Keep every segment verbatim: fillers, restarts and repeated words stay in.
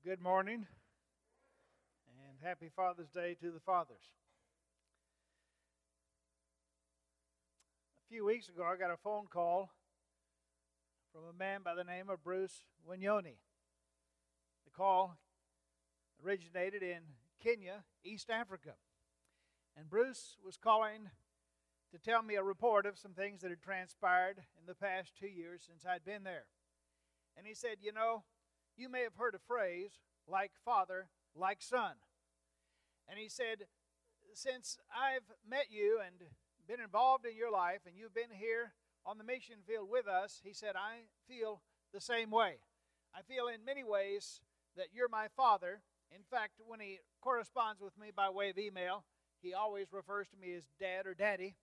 Good morning, and happy Father's Day to the fathers. A few weeks ago, I got a phone call from a man by the name of Bruce Wanyoni. The call originated in Kenya, East Africa. And Bruce was calling to tell me a report of some things that had transpired in the past two years since I'd been there. And he said, you know, you may have heard a phrase, like father, like son. And he said, since I've met you and been involved in your life, and you've been here on the mission field with us, he said, I feel the same way. I feel in many ways that you're my father. In fact, when he corresponds with me by way of email, he always refers to me as dad or daddy.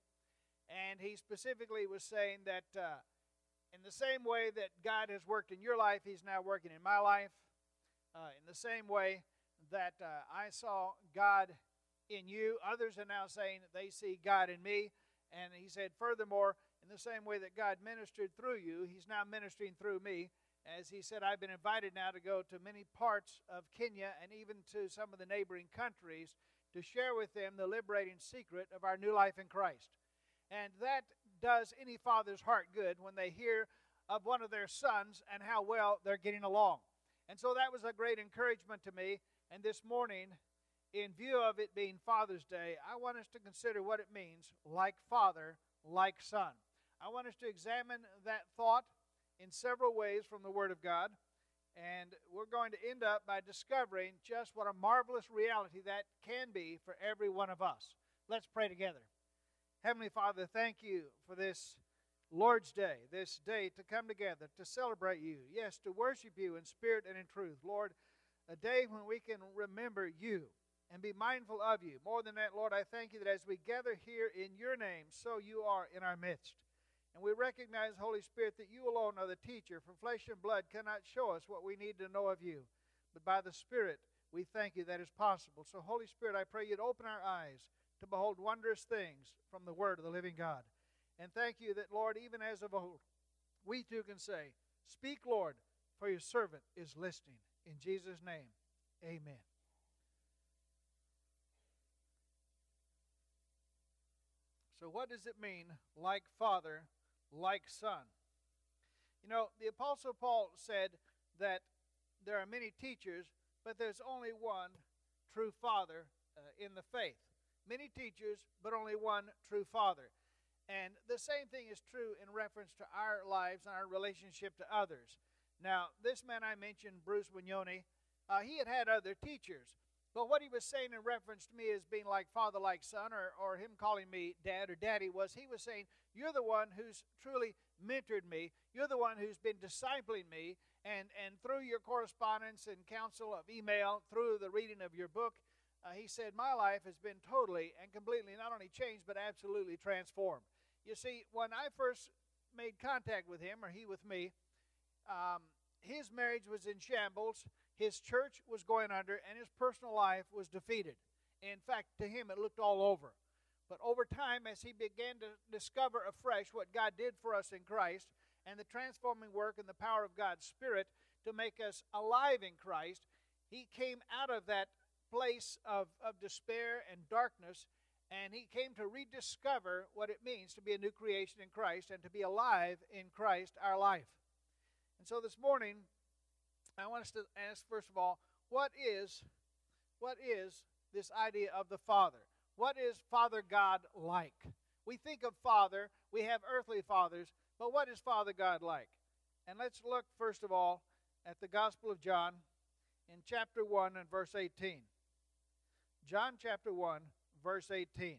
And he specifically was saying that uh, in the same way that God has worked in your life, He's now working in my life. Uh, in the same way that uh, I saw God in you, others are now saying that they see God in me. And he said, furthermore, in the same way that God ministered through you, He's now ministering through me. As he said, I've been invited now to go to many parts of Kenya and even to some of the neighboring countries to share with them the liberating secret of our new life in Christ. And that does any father's heart good when they hear of one of their sons and how well they're getting along. And so that was a great encouragement to me. And this morning, in view of it being Father's Day, I want us to consider what it means, like father, like son. I want us to examine that thought in several ways from the Word of God. And we're going to end up by discovering just what a marvelous reality that can be for every one of us. Let's pray together. Heavenly Father, thank you for this Lord's Day, this day to come together, to celebrate you, yes, to worship you in spirit and in truth. Lord, a day when we can remember you and be mindful of you. More than that, Lord, I thank you that as we gather here in your name, so you are in our midst. And we recognize, Holy Spirit, that you alone are the teacher, for flesh and blood cannot show us what we need to know of you. But by the Spirit, we thank you that is possible. So, Holy Spirit, I pray you'd open our eyes to behold wondrous things from the Word of the living God. And thank you that, Lord, even as of old, we too can say, speak, Lord, for your servant is listening. In Jesus' name, amen. So what does it mean, like father, like son? You know, the Apostle Paul said that there are many teachers, but there's only one true father uh, in the faith. Many teachers, but only one true father. And the same thing is true in reference to our lives and our relationship to others. Now, this man I mentioned, Bruce Wanyoni, uh, he had had other teachers. But what he was saying in reference to me as being like father, like son, or, or him calling me dad or daddy, was he was saying, you're the one who's truly mentored me. You're the one who's been discipling me. And, and through your correspondence and counsel of email, through the reading of your book, uh, he said, my life has been totally and completely not only changed, but absolutely transformed. You see, when I first made contact with him, or he with me, um, his marriage was in shambles, his church was going under, and his personal life was defeated. In fact, to him, it looked all over. But over time, as he began to discover afresh what God did for us in Christ, and the transforming work and the power of God's Spirit to make us alive in Christ, he came out of that place of, of despair and darkness, and he came to rediscover what it means to be a new creation in Christ and to be alive in Christ, our life. And so this morning, I want us to ask, first of all, what is, what is this idea of the Father? What is Father God like? We think of Father, we have earthly fathers, but what is Father God like? And let's look, first of all, at the Gospel of John in chapter one and verse eighteen. John chapter one, verse eighteen.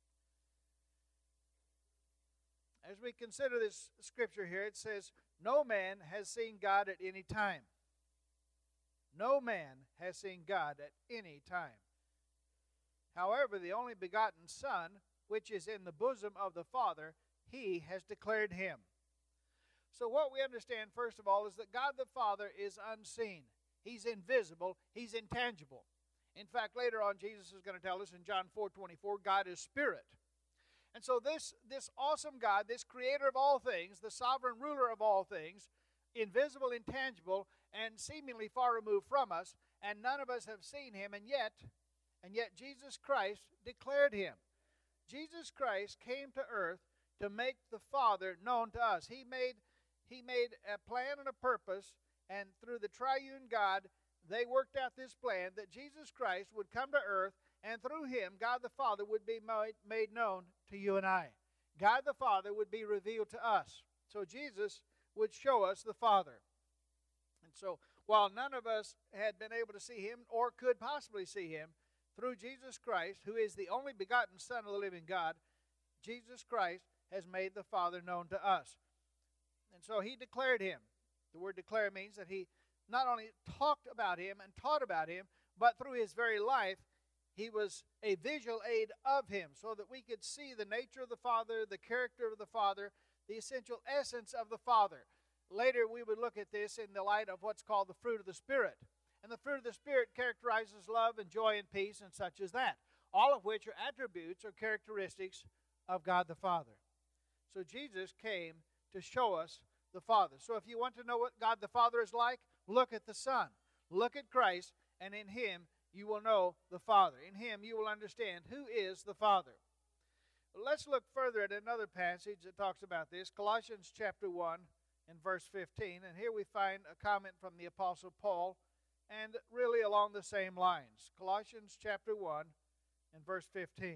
As we consider this scripture here, it says, no man has seen God at any time. No man has seen God at any time. However, the only begotten Son, which is in the bosom of the Father, he has declared him. So what we understand, first of all, is that God the Father is unseen. He's invisible. He's intangible. In fact, later on, Jesus is going to tell us in John four twenty-four, God is spirit. And so this, this awesome God, this creator of all things, the sovereign ruler of all things, invisible, intangible, and seemingly far removed from us, and none of us have seen him, and yet, and yet Jesus Christ declared him. Jesus Christ came to earth to make the Father known to us. He made, he made a plan and a purpose, and through the triune God, they worked out this plan that Jesus Christ would come to earth, and through him, God the Father would be made known to you and I. God the Father would be revealed to us. So Jesus would show us the Father. And so, while none of us had been able to see him or could possibly see him, through Jesus Christ, who is the only begotten Son of the living God, Jesus Christ has made the Father known to us. And so he declared him. The word declare means that he not only talked about him and taught about him, but through his very life, he was a visual aid of him so that we could see the nature of the Father, the character of the Father, the essential essence of the Father. Later, we would look at this in the light of what's called the fruit of the Spirit. And the fruit of the Spirit characterizes love and joy and peace and such as that, all of which are attributes or characteristics of God the Father. So Jesus came to show us the Father. So if you want to know what God the Father is like, look at the Son. Look at Christ, and in him you will know the Father. In him you will understand who is the Father. Let's look further at another passage that talks about this, Colossians chapter one and verse fifteen. And here we find a comment from the Apostle Paul, and really along the same lines. Colossians chapter one and verse fifteen.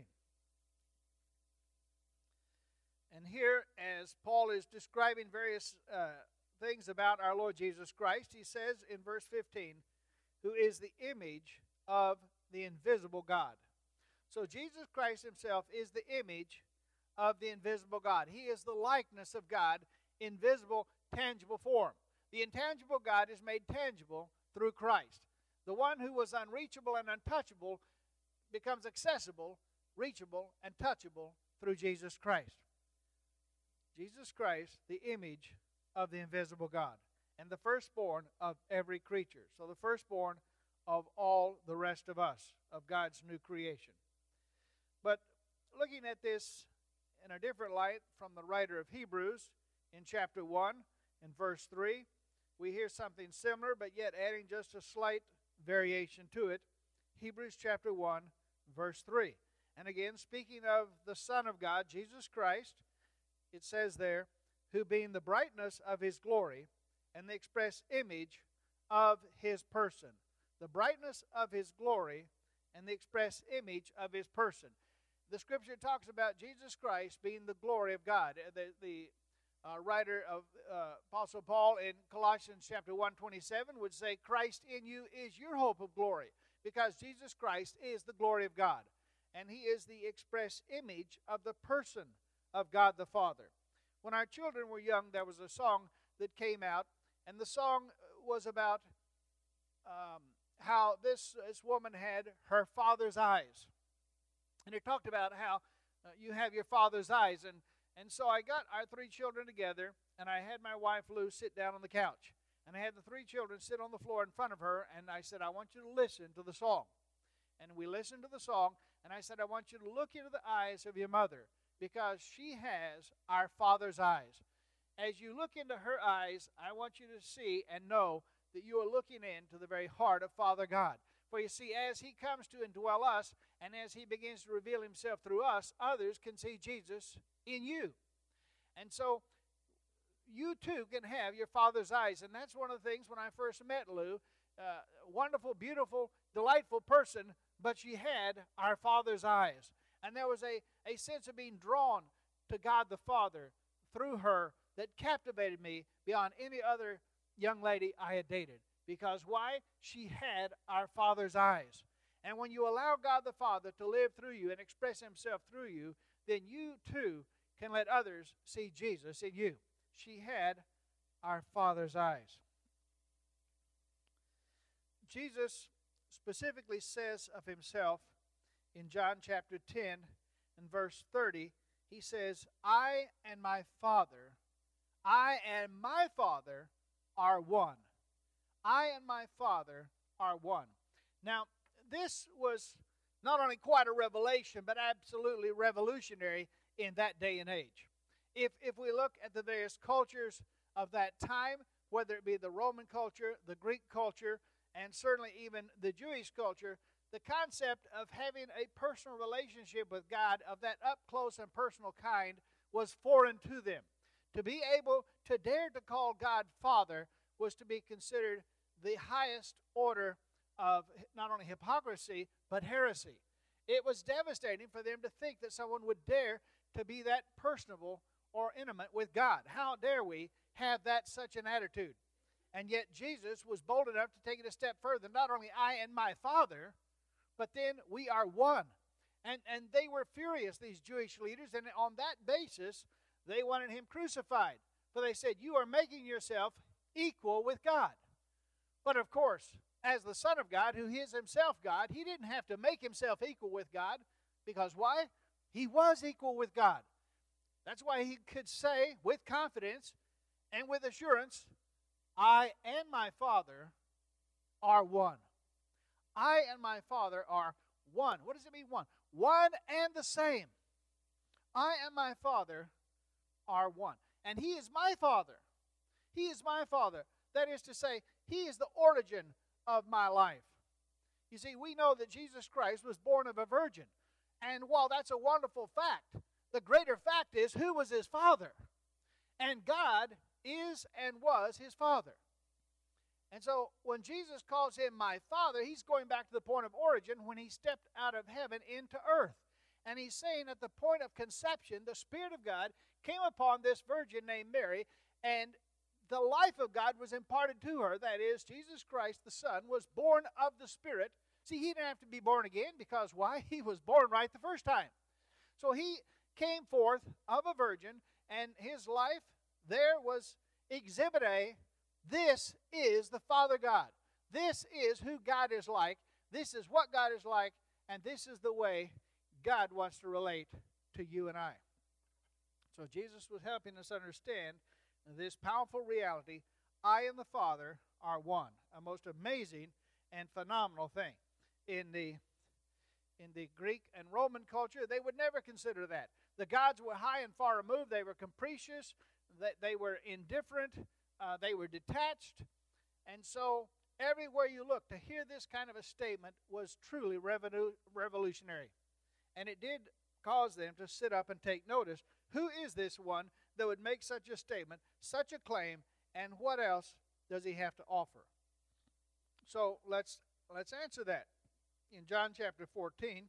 And here, as Paul is describing various uh, things about our Lord Jesus Christ, he says in verse fifteen, who is the image of the invisible God. So Jesus Christ himself is the image of the invisible God. He is the likeness of God in visible, tangible form. The intangible God is made tangible through Christ. The one who was unreachable and untouchable becomes accessible, reachable, and touchable through Jesus Christ. Jesus Christ, the image of the invisible God, and the firstborn of every creature. So the firstborn of all the rest of us, of God's new creation. But looking at this in a different light from the writer of Hebrews in chapter one and verse three, we hear something similar, but yet adding just a slight variation to it. Hebrews chapter one, verse three. And again, speaking of the Son of God, Jesus Christ, it says there, who being the brightness of his glory and the express image of his person. The brightness of his glory and the express image of his person. The scripture talks about Jesus Christ being the glory of God. The, the uh, writer of uh, Apostle Paul in Colossians chapter one twenty-seven would say, Christ in you is your hope of glory, because Jesus Christ is the glory of God. And he is the express image of the person of God the Father. When our children were young, there was a song that came out, and the song was about um, how this, this woman had her father's eyes. And it talked about how uh, you have your father's eyes. And, and so I got our three children together, and I had my wife Lou sit down on the couch. And I had the three children sit on the floor in front of her, and I said, I want you to listen to the song. And we listened to the song, and I said, I want you to look into the eyes of your mother, because she has our Father's eyes. As you look into her eyes, I want you to see and know that you are looking into the very heart of Father God. For you see, as he comes to indwell us, and as he begins to reveal himself through us, others can see Jesus in you. And so, you too can have your Father's eyes. And that's one of the things when I first met Lou, uh, wonderful, beautiful, delightful person, but she had our Father's eyes. And there was a, a sense of being drawn to God the Father through her that captivated me beyond any other young lady I had dated. Because why? She had our Father's eyes. And when you allow God the Father to live through you and express himself through you, then you too can let others see Jesus in you. She had our Father's eyes. Jesus specifically says of himself in John chapter ten and verse thirty, he says, I and my Father, I and my Father are one. I and my Father are one. Now, this was not only quite a revelation, but absolutely revolutionary in that day and age. If, if we look at the various cultures of that time, whether it be the Roman culture, the Greek culture, and certainly even the Jewish culture, the concept of having a personal relationship with God of that up close and personal kind was foreign to them. To be able to dare to call God Father was to be considered the highest order of not only hypocrisy, but heresy. It was devastating for them to think that someone would dare to be that personable or intimate with God. How dare we have that such an attitude? And yet Jesus was bold enough to take it a step further. Not only I and my Father, but then we are one. And, and they were furious, these Jewish leaders, and on that basis, they wanted him crucified. For they said, you are making yourself equal with God. But of course, as the Son of God, who is himself God, he didn't have to make himself equal with God. Because why? He was equal with God. That's why he could say with confidence and with assurance, I and my Father are one. I and my Father are one. What does it mean, one? One and the same. I and my Father are one. And he is my Father. He is my Father. That is to say, he is the origin of my life. You see, we know that Jesus Christ was born of a virgin. And while that's a wonderful fact, the greater fact is who was his father. And God is and was his Father. And so when Jesus calls him my Father, he's going back to the point of origin when he stepped out of heaven into earth. And he's saying at the point of conception, the Spirit of God came upon this virgin named Mary, and the life of God was imparted to her. That is, Jesus Christ, the Son, was born of the Spirit. See, he didn't have to be born again because why? He was born right the first time. So he came forth of a virgin, and his life there was exhibit A. This is the Father God. This is who God is like. This is what God is like, and this is the way God wants to relate to you and I. So Jesus was helping us understand this powerful reality. I and the Father are one. A most amazing and phenomenal thing. In the in the Greek and Roman culture, they would never consider that. The gods were high and far removed. They were capricious. They, they were indifferent. Uh, they were detached. And so everywhere you look, to hear this kind of a statement was truly revolu- revolutionary. And it did cause them to sit up and take notice. Who is this one that would make such a statement, such a claim, and what else does he have to offer? So let's let's answer that. In John chapter fourteen,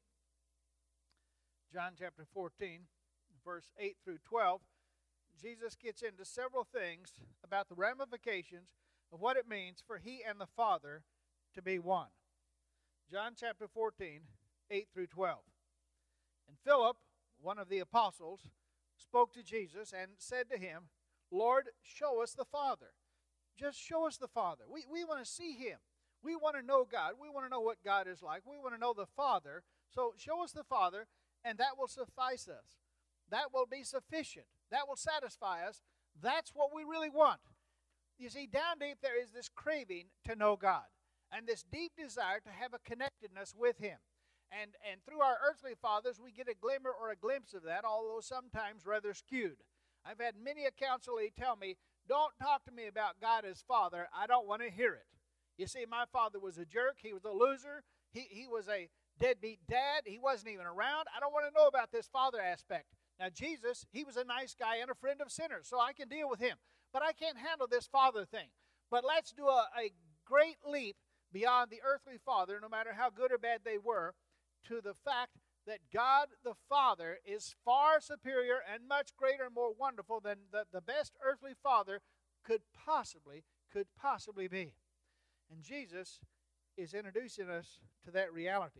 John chapter fourteen, verse eight through twelve, Jesus gets into several things about the ramifications of what it means for he and the Father to be one. John chapter fourteen, eight through twelve. And Philip, one of the apostles, spoke to Jesus and said to him, Lord, show us the Father. Just show us the Father. We, we want to see him. We want to know God. We want to know what God is like. We want to know the Father. So show us the Father, and that will suffice us. That will be sufficient. That will satisfy us. That's what we really want. You see, down deep there is this craving to know God and this deep desire to have a connectedness with him. And, and through our earthly fathers, we get a glimmer or a glimpse of that, although sometimes rather skewed. I've had many a counselor tell me, don't talk to me about God as Father. I don't want to hear it. You see, my father was a jerk. He was a loser. He, he was a deadbeat dad. He wasn't even around. I don't want to know about this father aspect. Now, Jesus, he was a nice guy and a friend of sinners, so I can deal with him. But I can't handle this father thing. But let's do a, a great leap beyond the earthly father, no matter how good or bad they were, to the fact that God the Father is far superior and much greater and more wonderful than the, the best earthly father could possibly, could possibly be. And Jesus is introducing us to that reality.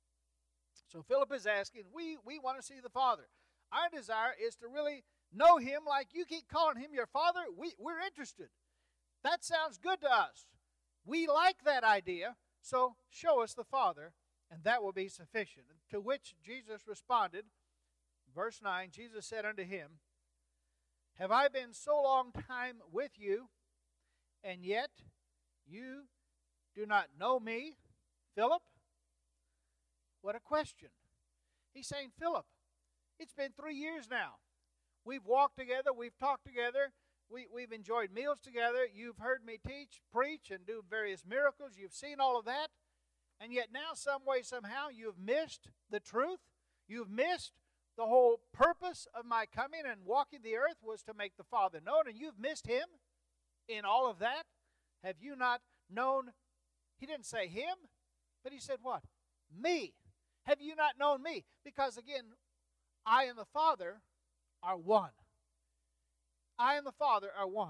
So Philip is asking, we, we want to see the Father. Our desire is to really know him like you keep calling him your Father. We, we're interested. That sounds good to us. We like that idea, so show us the Father, and that will be sufficient. To which Jesus responded, verse nine, Jesus said unto him, Have I been so long time with you, and yet you do not know me, Philip? What a question. He's saying, Philip, it's been three years now. We've walked together, we've talked together, We, we've enjoyed meals together. You've heard me teach, preach, and do various miracles. You've seen all of that. And yet now, some way, somehow, you've missed the truth. You've missed the whole purpose of my coming and walking the earth was to make the Father known. And you've missed Him in all of that. Have you not known? He didn't say Him, but He said what? Me. Have you not known me? Because again, I and the Father are one. I and the Father are one.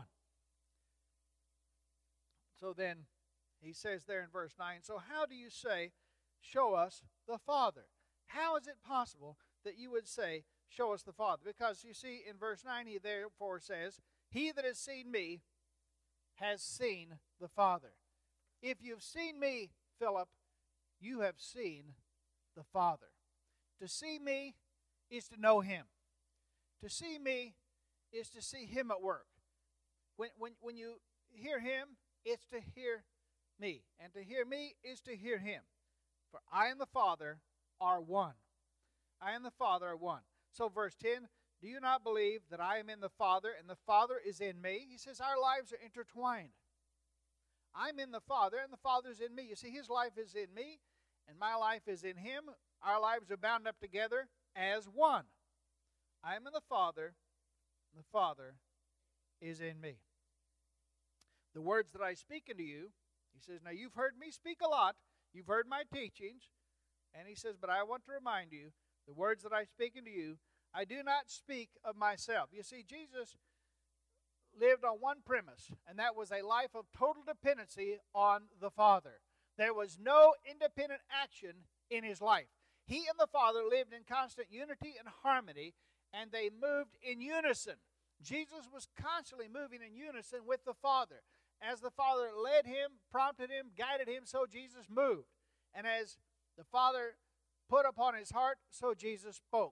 So then, he says there in verse nine, so how do you say, show us the Father? How is it possible that you would say, show us the Father? Because you see, in verse nine, he therefore says, he that has seen me has seen the Father. If you've seen me, Philip, you have seen the Father. To see me is to know Him. To see me is to see Him at work. When, when, when you hear Him, it's to hear me. And to hear me is to hear Him. For I and the Father are one. I and the Father are one. So verse ten, do you not believe that I am in the Father and the Father is in me? He says our lives are intertwined. I'm in the Father and the Father's in me. You see, His life is in me and my life is in Him. Our lives are bound up together as one. I am in the Father and the Father is in me. The words that I speak unto you, he says, now you've heard me speak a lot. You've heard my teachings. And he says, but I want to remind you, the words that I speak unto you, I do not speak of myself. You see, Jesus lived on one premise, and that was a life of total dependency on the Father. There was no independent action in His life. He and the Father lived in constant unity and harmony, and they moved in unison. Jesus was constantly moving in unison with the Father. As the Father led Him, prompted Him, guided Him, so Jesus moved. And as the Father put upon His heart, so Jesus spoke.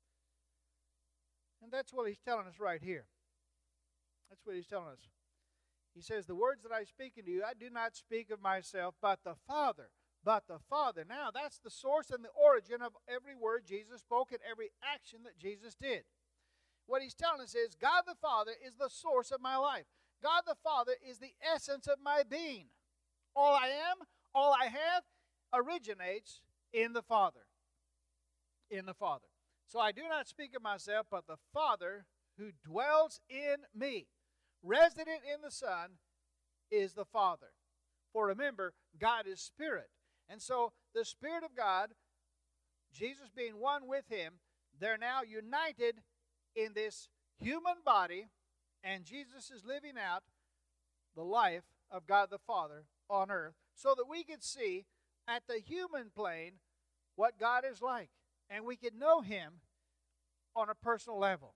And that's what He's telling us right here. That's what He's telling us. He says, the words that I speak unto you, I do not speak of myself, but the Father. But the Father. Now, that's the source and the origin of every word Jesus spoke and every action that Jesus did. What He's telling us is, God the Father is the source of my life. God the Father is the essence of my being. All I am, all I have, originates in the Father. In the Father. So I do not speak of myself, but the Father who dwells in me, resident in the Son, is the Father. For remember, God is Spirit. And so the Spirit of God, Jesus being one with Him, they're now united in this human body, and Jesus is living out the life of God the Father on earth so that we could see at the human plane what God is like, and we could know Him on a personal level.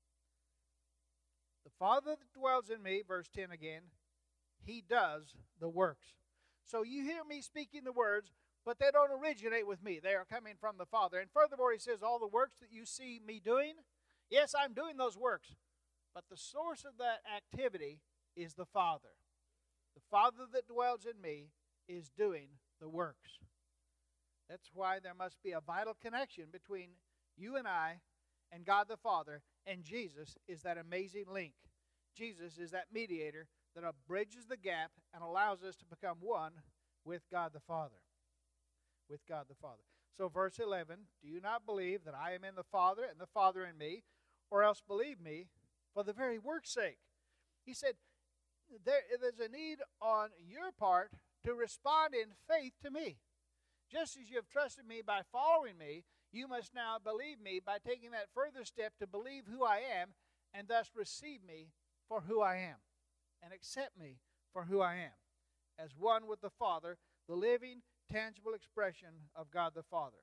The Father that dwells in me, verse ten again, He does the works. So you hear me speaking the words, but they don't originate with me. They are coming from the Father. And furthermore, He says, all the works that you see me doing, yes, I'm doing those works, but the source of that activity is the Father. The Father that dwells in me is doing the works. That's why there must be a vital connection between you and I and God the Father, and Jesus is that amazing link. Jesus is that mediator that bridges the gap and allows us to become one with God the Father. With God the Father. So verse eleven, do you not believe that I am in the Father and the Father in me, or else believe me for the very work's sake? He said, there, there's a need on your part to respond in faith to me. Just as you have trusted me by following me, you must now believe me by taking that further step to believe who I am and thus receive me for who I am and accept me for who I am as one with the Father, the living, tangible expression of God the Father.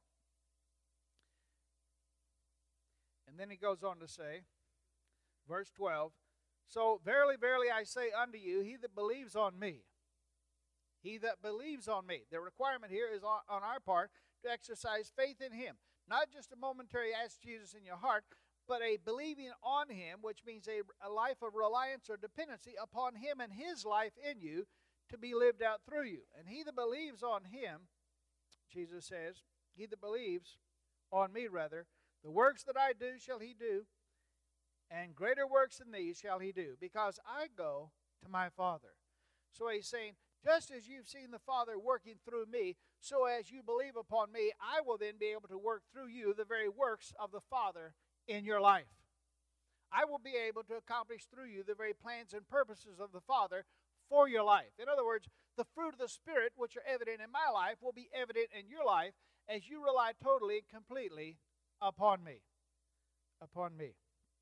And then he goes on to say, verse twelve, so verily, verily, I say unto you, he that believes on me, he that believes on me. The requirement here is on, on our part to exercise faith in Him. Not just a momentary ask Jesus in your heart, but a believing on Him, which means a, a life of reliance or dependency upon Him and His life in you to be lived out through you. And he that believes on Him, Jesus says, he that believes on me rather, the works that I do shall he do, and greater works than these shall he do, because I go to my Father. So he's saying, just as you've seen the Father working through me, so as you believe upon me, I will then be able to work through you the very works of the Father in your life. I will be able to accomplish through you the very plans and purposes of the Father for your life. In other words, the fruit of the Spirit, which are evident in my life, will be evident in your life as you rely totally and completely upon me. Upon me.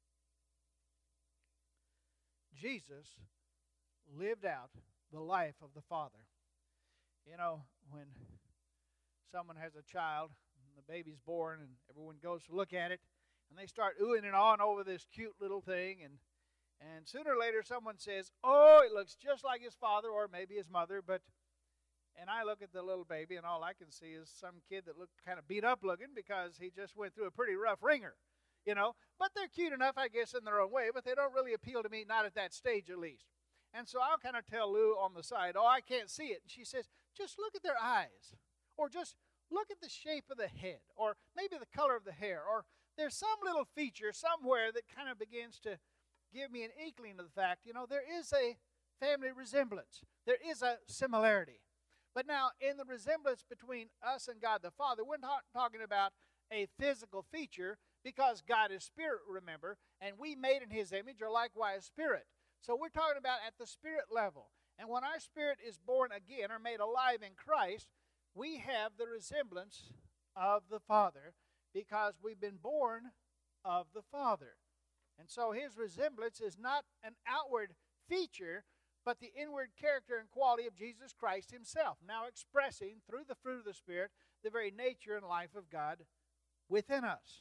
Jesus lived out the life of the Father. You know, when someone has a child, and the baby's born, and everyone goes to look at it, and they start oohing and awing over this cute little thing, and and sooner or later someone says, oh, it looks just like his father or maybe his mother, but, and I look at the little baby, and all I can see is some kid that looked kind of beat up looking because he just went through a pretty rough ringer, you know. But they're cute enough, I guess, in their own way, but they don't really appeal to me, not at that stage at least. And so I'll kind of tell Lou on the side, oh, I can't see it. And she says, just look at their eyes, or just look at the shape of the head, or maybe the color of the hair, or there's some little feature somewhere that kind of begins to give me an inkling of the fact, you know, there is a family resemblance. There is a similarity. But now, in the resemblance between us and God the Father, we're not talking about a physical feature, because God is spirit, remember, and we made in his image are likewise spirit. So we're talking about at the spirit level. And when our spirit is born again or made alive in Christ, we have the resemblance of the Father because we've been born of the Father. And so his resemblance is not an outward feature, but the inward character and quality of Jesus Christ himself, now expressing through the fruit of the Spirit the very nature and life of God within us.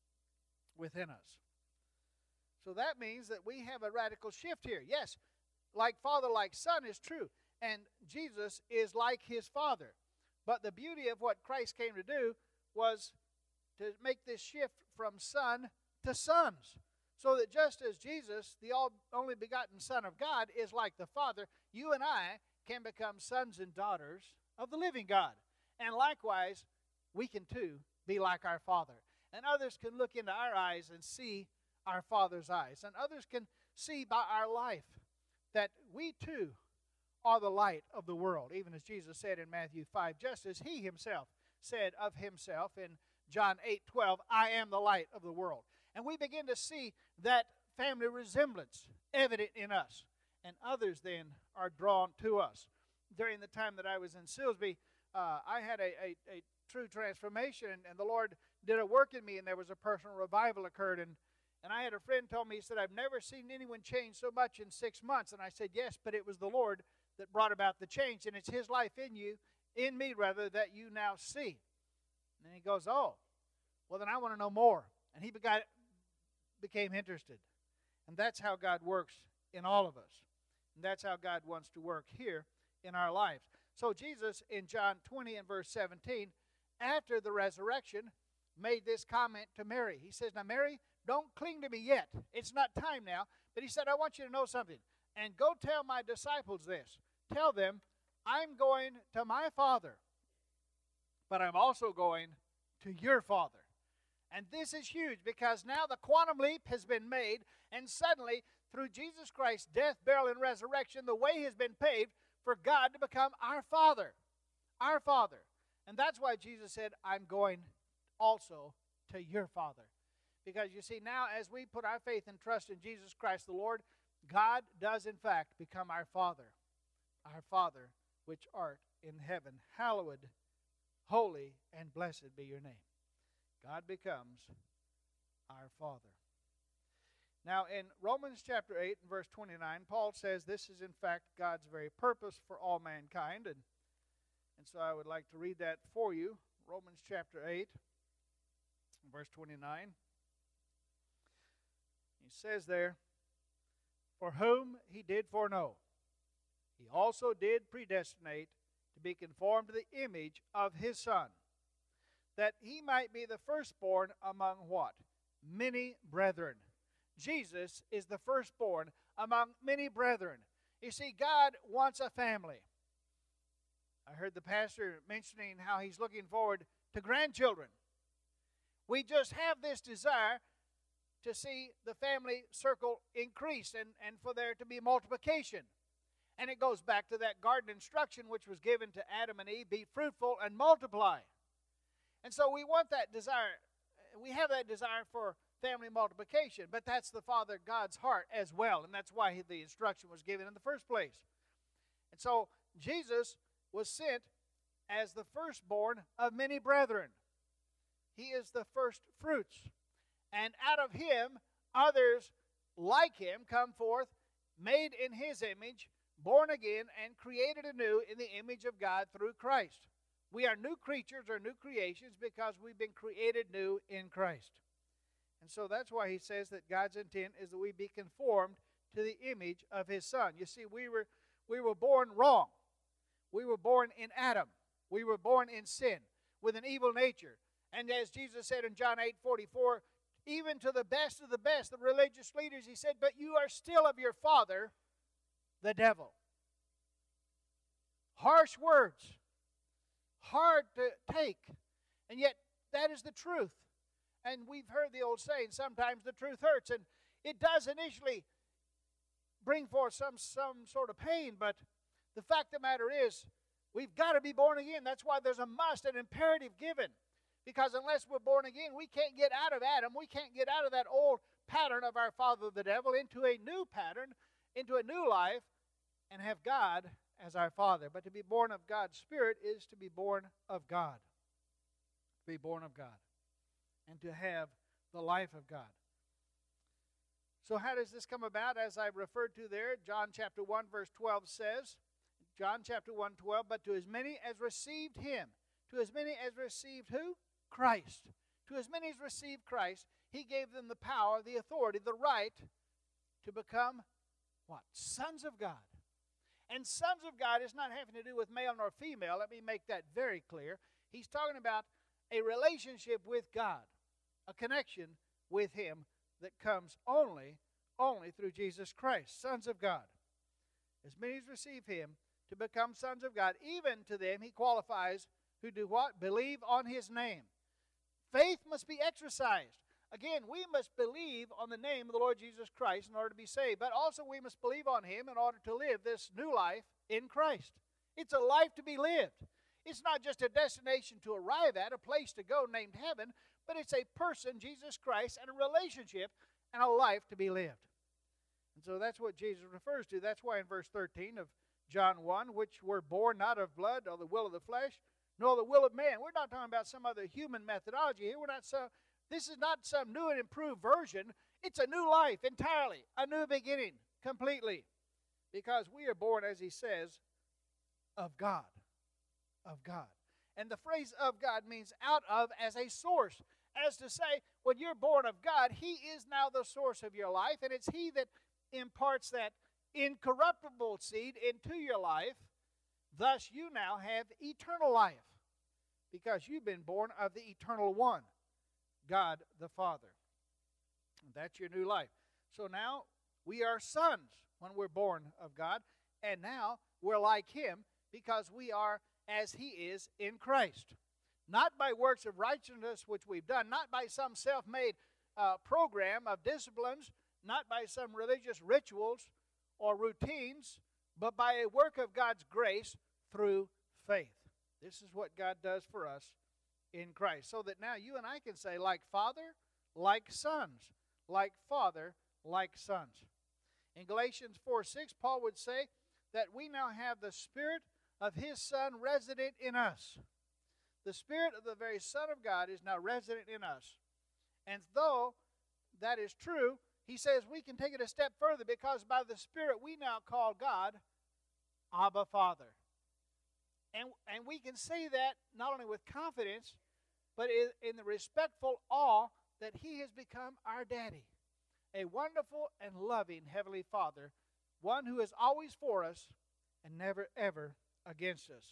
Within us. So that means that we have a radical shift here. Yes, like Father, like Son is true, and Jesus is like his Father. But the beauty of what Christ came to do was to make this shift from son to sons. So that just as Jesus, the only begotten Son of God, is like the Father, you and I can become sons and daughters of the living God. And likewise, we can too be like our Father. And others can look into our eyes and see our Father's eyes. And others can see by our life that we too are the light of the world. Even as Jesus said in Matthew five, just as he himself said of himself in John eight twelve, I am the light of the world. And we begin to see that family resemblance evident in us. And others then are drawn to us. During the time that I was in Silsbee, uh, I had a, a, a true transformation, and, and the Lord did a work in me, and there was a personal revival occurred. And, and I had a friend tell me, he said, I've never seen anyone change so much in six months. And I said, yes, but it was the Lord that brought about the change, and it's his life in you, in me rather, that you now see. And then he goes, oh, well then I want to know more. And he began, became interested. And that's how God works in all of us. And that's how God wants to work here in our lives. So Jesus in John twenty and verse seventeen, after the resurrection, made this comment to Mary. He says, now Mary, don't cling to me yet. It's not time now. But he said, I want you to know something. And go tell my disciples this. Tell them, I'm going to my Father, but I'm also going to your Father. And this is huge because now the quantum leap has been made, and suddenly, through Jesus Christ's death, burial, and resurrection, the way has been paved for God to become our Father. Our Father. And that's why Jesus said, I'm going also to your Father. Because you see, now as we put our faith and trust in Jesus Christ the Lord, God does in fact become our Father. Our Father, which art in heaven, hallowed, holy, and blessed be your name. God becomes our Father. Now in Romans chapter eight and verse twenty-nine, Paul says this is in fact God's very purpose for all mankind. And, and so I would like to read that for you. Romans chapter eight, verse twenty-nine. He says there, for whom he did foreknow, he also did predestinate to be conformed to the image of his Son, that he might be the firstborn among what? Many brethren. Jesus is the firstborn among many brethren. You see, God wants a family. I heard the pastor mentioning how he's looking forward to grandchildren. We just have this desire to see the family circle increase and, and for there to be multiplication. And it goes back to that garden instruction which was given to Adam and Eve, be fruitful and multiply. And so we want that desire. We have that desire for family multiplication, but that's the Father God's heart as well, and that's why the instruction was given in the first place. And so Jesus was sent as the firstborn of many brethren. He is the first fruits. And out of him, others like him come forth, made in his image, born again, and created anew in the image of God through Christ. We are new creatures or new creations because we've been created new in Christ. And so that's why he says that God's intent is that we be conformed to the image of his Son. You see, we were, we were born wrong. We were born in Adam. We were born in sin with an evil nature. And as Jesus said in John eight forty-four, even to the best of the best, the religious leaders, he said, but you are still of your father, the devil. Harsh words. Hard to take. And yet, that is the truth. And we've heard the old saying, sometimes the truth hurts. And it does initially bring forth some, some sort of pain, but the fact of the matter is, we've got to be born again. That's why there's a must, an imperative given. Because unless we're born again, we can't get out of Adam. We can't get out of that old pattern of our father the devil into a new pattern, into a new life, and have God as our Father. But to be born of God's Spirit is to be born of God. To be born of God. And to have the life of God. So how does this come about? As I referred to there, John chapter one verse twelve says, John chapter one, twelve, but to as many as received him, to as many as received who? Christ. To as many as received Christ, he gave them the power, the authority, the right to become what? Sons of God. And sons of God is not having to do with male nor female. Let me make that very clear. He's talking about a relationship with God, a connection with him that comes only, only through Jesus Christ. Sons of God. As many as receive him to become sons of God, even to them he qualifies who do what? Believe on his name. Faith must be exercised. Again, we must believe on the name of the Lord Jesus Christ in order to be saved, but also we must believe on him in order to live this new life in Christ. It's a life to be lived. It's not just a destination to arrive at, a place to go named heaven, but it's a person, Jesus Christ, and a relationship and a life to be lived. And so that's what Jesus refers to. That's why in verse thirteen of John one, which were born not of blood or the will of the flesh, nor the will of man. We're not talking about some other human methodology here. We're not so, this is not some new and improved version. It's a new life entirely, a new beginning completely. Because we are born, as he says, of God. Of God. And the phrase of God means out of as a source. As to say, when you're born of God, he is now the source of your life, and it's he that imparts that incorruptible seed into your life. Thus you now have eternal life, because you've been born of the eternal one, God the Father. And that's your new life. So now we are sons when we're born of God, and now we're like him because we are as he is in Christ. Not by works of righteousness which we've done, not by some self-made uh, program of disciplines, not by some religious rituals or routines, but by a work of God's grace through faith. This is what God does for us in Christ. So that now you and I can say, like Father, like sons. Like Father, like sons. In Galatians four six, Paul would say that we now have the Spirit of his Son resident in us. The Spirit of the very Son of God is now resident in us. And though that is true, he says we can take it a step further, because by the Spirit we now call God Abba Father. And, and we can say that not only with confidence, but in, in the respectful awe that he has become our daddy. A wonderful and loving Heavenly Father, one who is always for us and never ever against us.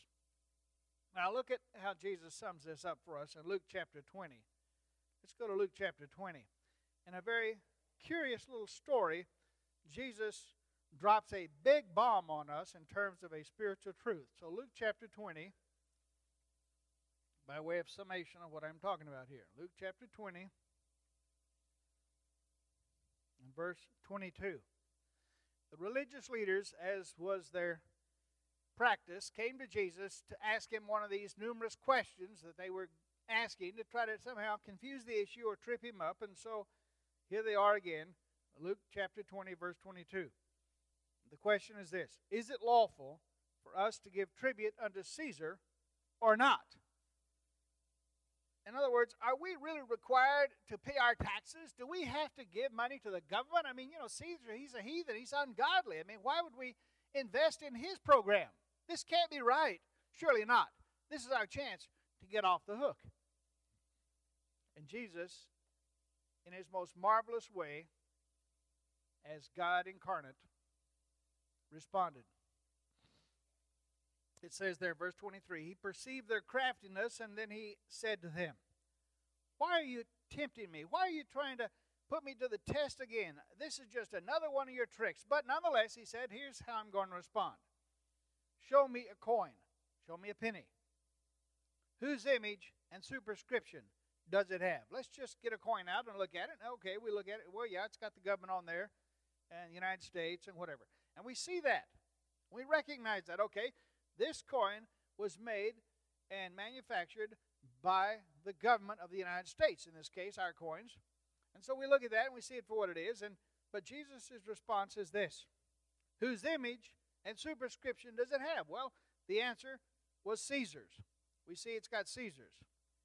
Now look at how Jesus sums this up for us in Luke chapter twenty. Let's go to Luke chapter twenty. In a very curious little story, Jesus drops a big bomb on us in terms of a spiritual truth. So Luke chapter twenty, by way of summation of what I'm talking about here. Luke chapter twenty. in verse twenty-two. The religious leaders, as was their practice, came to Jesus to ask him one of these numerous questions that they were asking to try to somehow confuse the issue or trip him up. And so here they are again, Luke chapter twenty, verse twenty-two. The question is this: is it lawful for us to give tribute unto Caesar or not? In other words, are we really required to pay our taxes? Do we have to give money to the government? I mean, you know, Caesar, he's a heathen. He's ungodly. I mean, why would we invest in his program? This can't be right. Surely not. This is our chance to get off the hook. And Jesus, in his most marvelous way, as God incarnate, responded. It says there, verse twenty-three, he perceived their craftiness, and then he said to them, why are you tempting me? Why are you trying to put me to the test again? This is just another one of your tricks. But nonetheless, he said, here's how I'm going to respond. Show me a coin. Show me a penny. Whose image and superscription does it have? Let's just get a coin out and look at it. Okay, we look at it. Well, yeah, it's got the government on there, and the United States, and whatever. And we see that. We recognize that. Okay, this coin was made and manufactured by the government of the United States, in this case, our coins. And so we look at that and we see it for what it is. And but Jesus' response is this: whose image and superscription does it have? Well, the answer was Caesar's. We see it's got Caesar's.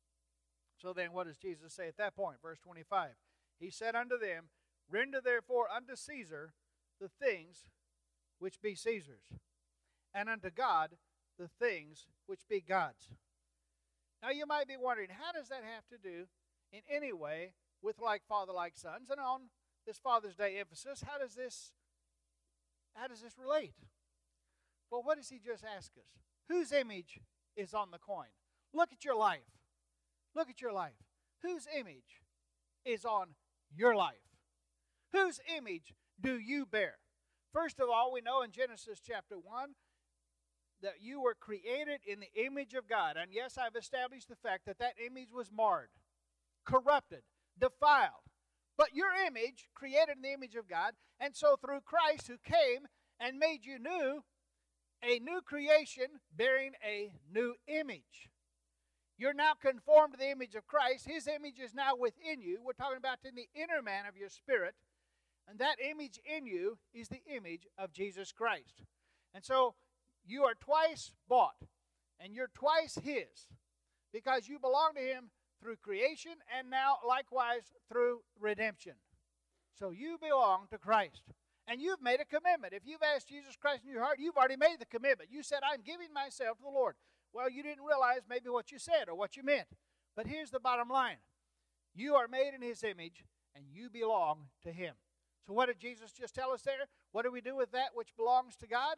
So then what does Jesus say at that point? Verse twenty-five. He said unto them, render therefore unto Caesar the things which be Caesar's, and unto God the things which be God's. Now you might be wondering, how does that have to do in any way with like father, like sons? And on this Father's Day emphasis, how does this how does this relate? Well, what does he just ask us? Whose image is on the coin? Look at your life. Look at your life. Whose image is on your life? Whose image do you bear? First of all, we know in Genesis chapter one that you were created in the image of God. And yes, I've established the fact that that image was marred, corrupted, defiled. But your image, created in the image of God, and so through Christ who came and made you new, a new creation bearing a new image. You're now conformed to the image of Christ. His image is now within you. We're talking about in the inner man of your spirit. And that image in you is the image of Jesus Christ. And so you are twice bought, and you're twice His, because you belong to Him through creation and now likewise through redemption. So you belong to Christ. And you've made a commitment. If you've asked Jesus Christ in your heart, you've already made the commitment. You said, I'm giving myself to the Lord. Well, you didn't realize maybe what you said or what you meant. But here's the bottom line. You are made in His image, and you belong to Him. So what did Jesus just tell us there? What do we do with that which belongs to God?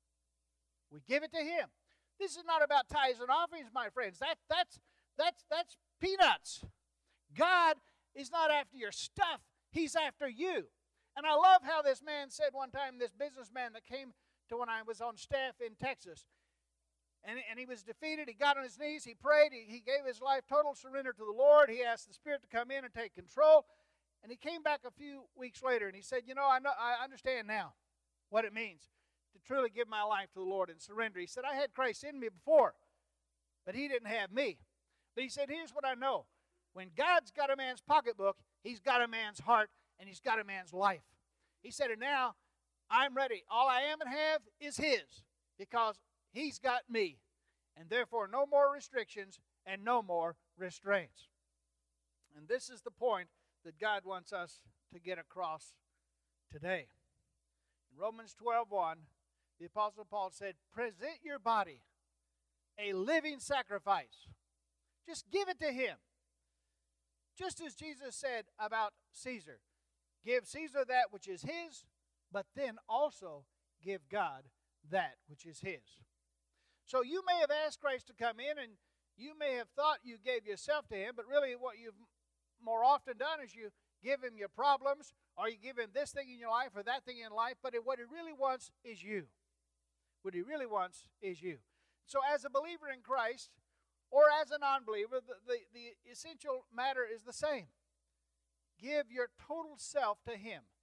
We give it to Him. This is not about tithes and offerings, my friends. That, that's, that's, that's peanuts. God is not after your stuff. He's after you. And I love how this man said one time, this businessman that came to when I was on staff in Texas, and, and he was defeated. He got on his knees. He prayed. He, he gave his life total surrender to the Lord. He asked the Spirit to come in and take control. And he came back a few weeks later, and he said, you know, I know, I understand now what it means to truly give my life to the Lord and surrender. He said, I had Christ in me before, but He didn't have me. But he said, here's what I know. When God's got a man's pocketbook, He's got a man's heart, and He's got a man's life. He said, and now I'm ready. All I am and have is His, because He's got me. And therefore, no more restrictions and no more restraints. And this is the point that God wants us to get across today. In Romans twelve one, the Apostle Paul said, present your body a living sacrifice. Just give it to Him. Just as Jesus said about Caesar, give Caesar that which is his, but then also give God that which is His. So you may have asked Christ to come in, and you may have thought you gave yourself to Him, but really what you've more often done is you give Him your problems, or you give Him this thing in your life or that thing in life, but what He really wants is you. What He really wants is you. So as a believer in Christ, or as a non-believer, the, the, the essential matter is the same. Give your total self to Him.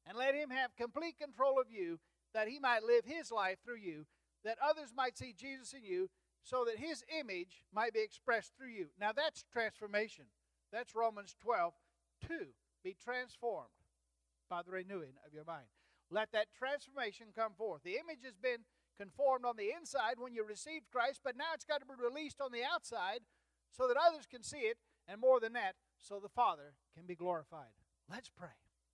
And let him have complete control of you, that he might live his life through you, that others might see Jesus in you, so that his image might be expressed through you. Now that's transformation. That's Romans twelve two. Be transformed by the renewing of your mind. Let that transformation come forth. The image has been conformed on the inside when you received Christ, but now it's got to be released on the outside so that others can see it, and more than that, so the Father can be glorified. Let's pray.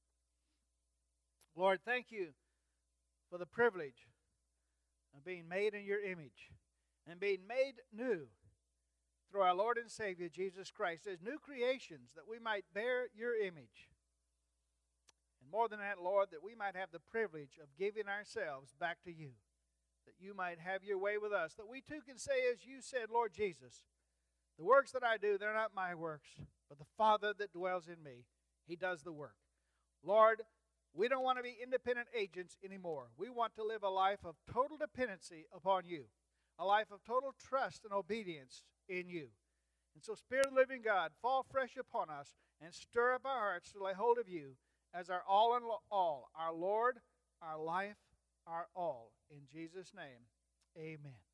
Lord, thank you for the privilege of being made in your image and being made new through our Lord and Savior, Jesus Christ, as new creations, that we might bear your image. And more than that, Lord, that we might have the privilege of giving ourselves back to you, that you might have your way with us, that we too can say, as you said, Lord Jesus, the works that I do, they're not my works, but the Father that dwells in me, he does the work. Lord, we don't want to be independent agents anymore. We want to live a life of total dependency upon you, a life of total trust and obedience in you. And so, Spirit of the living God, fall fresh upon us and stir up our hearts to lay hold of you as our all in all, our Lord, our life, our all. In Jesus' name, amen.